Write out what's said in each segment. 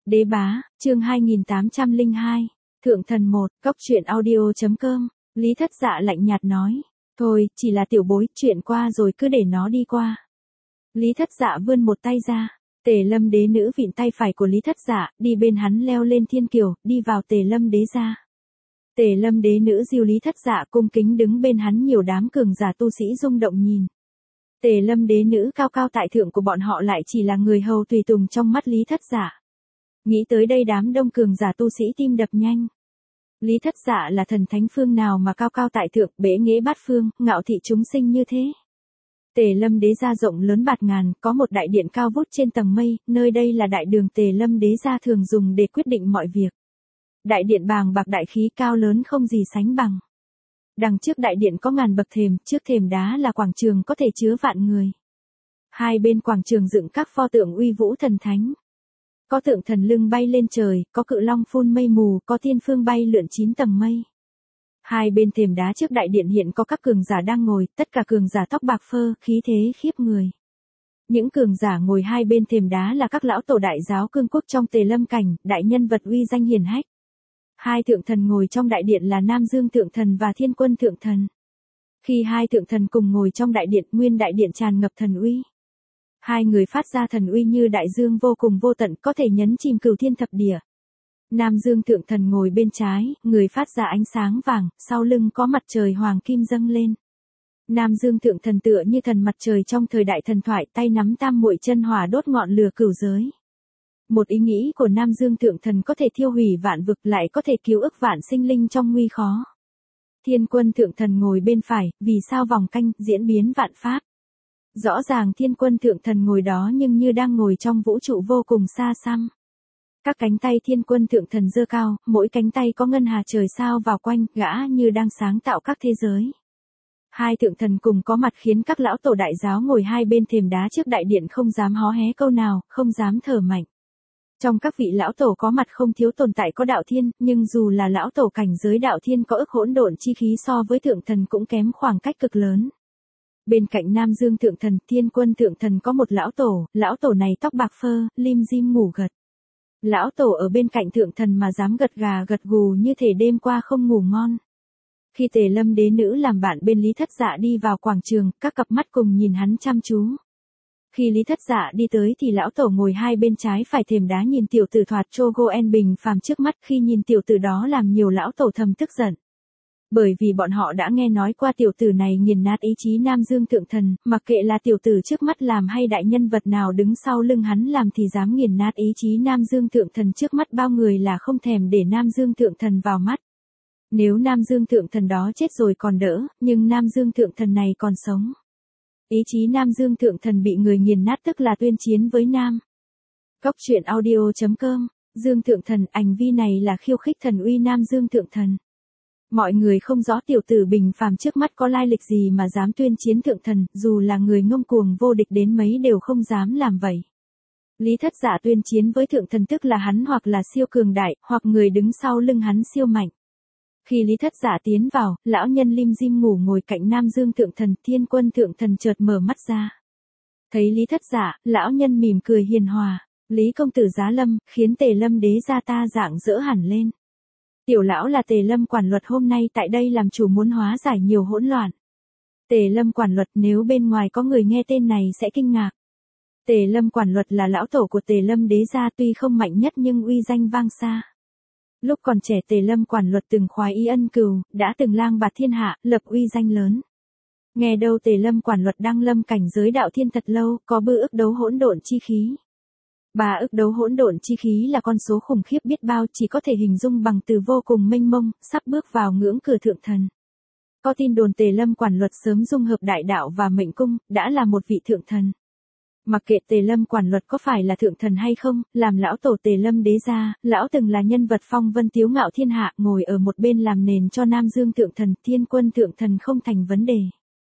Đế bá, chương 2802. Thượng thần 1, cóc truyện audio.com. Lý Thất Dạ lạnh nhạt nói. Thôi, chỉ là tiểu bối, chuyện qua rồi cứ để nó đi qua. Lý Thất Dạ vươn một tay ra. Tề Lâm đế nữ vịn tay phải của Lý Thất Dạ, đi bên hắn leo lên thiên kiều, đi vào Tề Lâm đế gia. Tề Lâm đế nữ dìu Lý Thất Dạ cung kính đứng bên hắn, nhiều đám cường giả tu sĩ rung động nhìn. Tề Lâm đế nữ cao cao tại thượng của bọn họ lại chỉ là người hầu tùy tùng trong mắt Lý Thất Dạ. Nghĩ tới đây đám đông cường giả tu sĩ tim đập nhanh. Lý Thất Dạ là thần thánh phương nào mà cao cao tại thượng, bế nghệ bát phương, ngạo thị chúng sinh như thế. Tề Lâm đế gia rộng lớn bạt ngàn, có một đại điện cao vút trên tầng mây, nơi đây là đại đường Tề Lâm đế gia thường dùng để quyết định mọi việc. Đại điện bàng bạc đại khí cao lớn không gì sánh bằng. Đằng trước đại điện có ngàn bậc thềm, trước thềm đá là quảng trường có thể chứa vạn người. Hai bên quảng trường dựng các pho tượng uy vũ thần thánh. Có tượng thần lưng bay lên trời, có cự long phun mây mù, có thiên phương bay lượn 9 tầng mây. Hai bên thềm đá trước đại điện hiện có các cường giả đang ngồi, tất cả cường giả tóc bạc phơ, khí thế khiếp người. Những cường giả ngồi hai bên thềm đá là các lão tổ đại giáo cương quốc trong Tề Lâm cảnh, đại nhân vật uy danh hiển hách. Hai thượng thần ngồi trong đại điện là Nam Dương thượng thần và Thiên Quân thượng thần. Khi hai thượng thần cùng ngồi trong đại điện, nguyên đại điện tràn ngập thần uy. Hai người phát ra thần uy như đại dương vô cùng vô tận, có thể nhấn chìm cửu thiên thập địa. Nam Dương thượng thần ngồi bên trái, người phát ra ánh sáng vàng, sau lưng có mặt trời hoàng kim dâng lên. Nam Dương thượng thần tựa như thần mặt trời trong thời đại thần thoại, tay nắm tam muội chân hỏa đốt ngọn lửa cửu giới. Một ý nghĩ của Nam Dương thượng thần có thể thiêu hủy vạn vực, lại có thể cứu ức vạn sinh linh trong nguy khó. Thiên Quân thượng thần ngồi bên phải, vì sao vòng canh, diễn biến vạn pháp. Rõ ràng Thiên Quân thượng thần ngồi đó nhưng như đang ngồi trong vũ trụ vô cùng xa xăm. Các cánh tay Thiên Quân thượng thần giơ cao, mỗi cánh tay có ngân hà trời sao vào quanh, gã như đang sáng tạo các thế giới. Hai thượng thần cùng có mặt khiến các lão tổ đại giáo ngồi hai bên thềm đá trước đại điện không dám hó hé câu nào, không dám thở mạnh. Trong các vị lão tổ có mặt không thiếu tồn tại có đạo thiên, nhưng dù là lão tổ cảnh giới đạo thiên có ức hỗn độn chi khí so với thượng thần cũng kém khoảng cách cực lớn. Bên cạnh Nam Dương thượng thần, Thiên Quân thượng thần có một lão tổ này tóc bạc phơ, lim dim ngủ gật. Lão tổ ở bên cạnh thượng thần mà dám gật gà gật gù như thể đêm qua không ngủ ngon. Khi Tề Lâm đế nữ làm bạn bên Lý Thất Dạ đi vào quảng trường, các cặp mắt cùng nhìn hắn chăm chú. Khi Lý Thất Dạ đi tới thì lão tổ ngồi hai bên trái phải thềm đá nhìn tiểu tử thoạt Chogoen bình phàm trước mắt, khi nhìn tiểu tử đó làm nhiều lão tổ thầm tức giận. Bởi vì bọn họ đã nghe nói qua tiểu tử này nghiền nát ý chí Nam Dương thượng thần, mặc kệ là tiểu tử trước mắt làm hay đại nhân vật nào đứng sau lưng hắn làm thì dám nghiền nát ý chí Nam Dương thượng thần trước mắt bao người là không thèm để Nam Dương thượng thần vào mắt. Nếu Nam Dương thượng thần đó chết rồi còn đỡ, nhưng Nam Dương thượng thần này còn sống. Ý chí Nam Dương thượng thần bị người nghiền nát tức là tuyên chiến với Nam. Cóc truyện audio.com. Dương thượng thần, hành vi này là khiêu khích thần uy Nam Dương thượng thần. Mọi người không rõ tiểu tử bình phàm trước mắt có lai lịch gì mà dám tuyên chiến thượng thần, dù là người ngông cuồng vô địch đến mấy đều không dám làm vậy. Lý Thất Dạ tuyên chiến với thượng thần tức là hắn hoặc là siêu cường đại, hoặc người đứng sau lưng hắn siêu mạnh. Khi Lý Thất Dạ tiến vào, lão nhân lim dim ngủ ngồi cạnh Nam Dương thượng thần, Thiên Quân thượng thần chợt mở mắt ra. Thấy Lý Thất Dạ, lão nhân mỉm cười hiền hòa. Lý công tử giá lâm, khiến Tề Lâm đế gia ta rạng rỡ hẳn lên. Tiểu lão là Tề Lâm quản luật hôm nay tại đây làm chủ muốn hóa giải nhiều hỗn loạn. Tề Lâm quản luật, nếu bên ngoài có người nghe tên này sẽ kinh ngạc. Tề Lâm quản luật là lão tổ của Tề Lâm đế gia, tuy không mạnh nhất nhưng uy danh vang xa. Lúc còn trẻ Tề Lâm quản luật từng khoái ý ân cừu, đã từng lang bạt thiên hạ, lập uy danh lớn. Nghe đâu Tề Lâm quản luật đang lâm cảnh giới đạo thiên thật lâu, có bư ức đấu hỗn độn chi khí. 3 ức đấu hỗn độn chi khí là con số khủng khiếp biết bao, chỉ có thể hình dung bằng từ vô cùng mênh mông, sắp bước vào ngưỡng cửa thượng thần. Có tin đồn Tề Lâm quản luật sớm dung hợp đại đạo và mệnh cung, đã là một vị thượng thần. Mặc kệ Tề Lâm quản luật có phải là thượng thần hay không, làm lão tổ Tề Lâm đế gia, lão từng là nhân vật phong vân tiếu ngạo thiên hạ, ngồi ở một bên làm nền cho Nam Dương thượng thần, Thiên Quân thượng thần không thành vấn đề.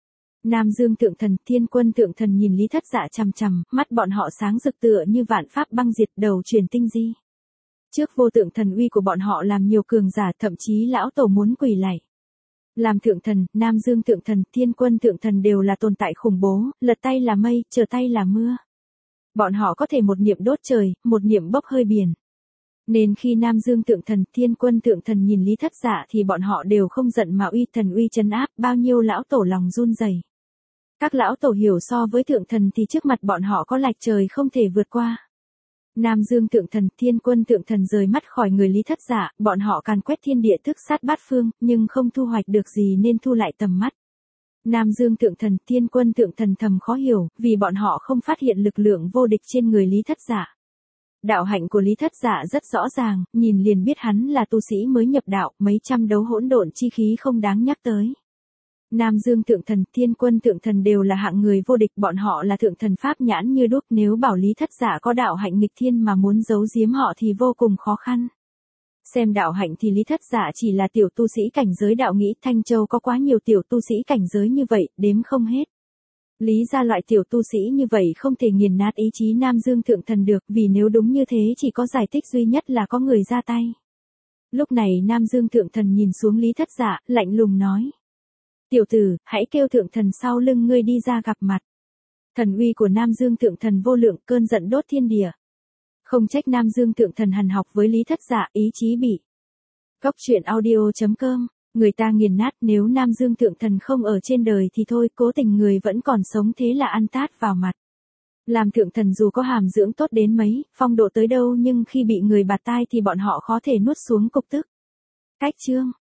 Nam Dương thượng thần, Thiên Quân thượng thần nhìn Lý Thất Dạ chằm chằm, mắt bọn họ sáng rực tựa như vạn pháp băng diệt, đầu truyền tinh di. Trước vô tượng thần uy của bọn họ làm nhiều cường giả, thậm chí lão tổ muốn quỳ lạy. Làm thượng thần, Nam Dương thượng thần, Thiên Quân thượng thần đều là tồn tại khủng bố, lật tay là mây, trở tay là mưa. Bọn họ có thể một niệm đốt trời, một niệm bốc hơi biển. Nên khi Nam Dương Tượng Thần, Thiên Quân Tượng Thần nhìn Lý Thất Dạ thì bọn họ đều không giận mà uy thần uy trấn áp, bao nhiêu lão tổ lòng run rẩy. Các lão tổ hiểu so với Tượng Thần thì trước mặt bọn họ có lạch trời không thể vượt qua. Nam Dương Tượng Thần, Thiên Quân Tượng Thần rời mắt khỏi người Lý Thất Dạ, bọn họ càn quét thiên địa thức sát bát phương, nhưng không thu hoạch được gì nên thu lại tầm mắt. Nam Dương Tượng Thần, Thiên Quân Tượng Thần thầm khó hiểu, vì bọn họ không phát hiện lực lượng vô địch trên người Lý Thất Dạ. Đạo hạnh của Lý Thất Dạ rất rõ ràng, nhìn liền biết hắn là tu sĩ mới nhập đạo, mấy trăm đấu hỗn độn chi khí không đáng nhắc tới. Nam Dương Tượng Thần, Thiên Quân Tượng Thần đều là hạng người vô địch, bọn họ là thượng thần pháp nhãn như đúc, nếu bảo Lý Thất Dạ có đạo hạnh nghịch thiên mà muốn giấu giếm họ thì vô cùng khó khăn. Xem đạo hạnh thì Lý Thất Dạ chỉ là tiểu tu sĩ cảnh giới đạo, nghĩ Thanh Châu có quá nhiều tiểu tu sĩ cảnh giới như vậy, đếm không hết. Lý ra loại tiểu tu sĩ như vậy không thể nghiền nát ý chí Nam Dương Thượng Thần được, vì nếu đúng như thế chỉ có giải thích duy nhất là có người ra tay. Lúc này Nam Dương Thượng Thần nhìn xuống Lý Thất Dạ, lạnh lùng nói. Tiểu tử, hãy kêu Thượng Thần sau lưng ngươi đi ra gặp mặt. Thần uy của Nam Dương Thượng Thần vô lượng, cơn giận đốt thiên địa. Không trách Nam Dương Thượng Thần hằn học với Lý Thất Dạ, ý chí bị. Góc truyện audio.com, người ta nghiền nát, nếu Nam Dương Thượng Thần không ở trên đời thì thôi, cố tình người vẫn còn sống thế là ăn tát vào mặt. Làm Thượng Thần dù có hàm dưỡng tốt đến mấy, phong độ tới đâu nhưng khi bị người bạt tai thì bọn họ khó thể nuốt xuống cục tức. Cách chương.